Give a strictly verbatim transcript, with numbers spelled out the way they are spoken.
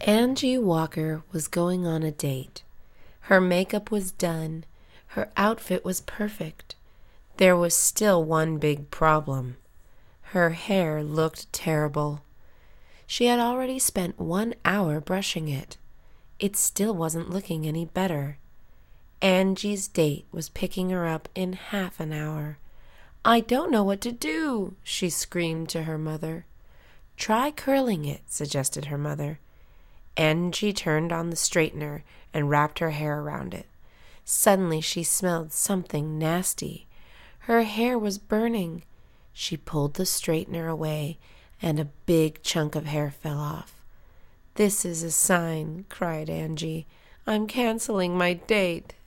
Angie Walker was going on a date. Her makeup was done. Her outfit was perfect. There was still one big problem. Her hair looked terrible. She had already spent one hour brushing it. It still wasn't looking any better. Angie's date was picking her up in half an hour. "I don't know what to do," she screamed to her mother. "Try curling it," suggested her mother. Angie turned on the straightener and wrapped her hair around it. Suddenly she smelled something nasty. Her hair was burning. She pulled the straightener away, and a big chunk of hair fell off. "This is a sign," cried Angie. "I'm canceling my date."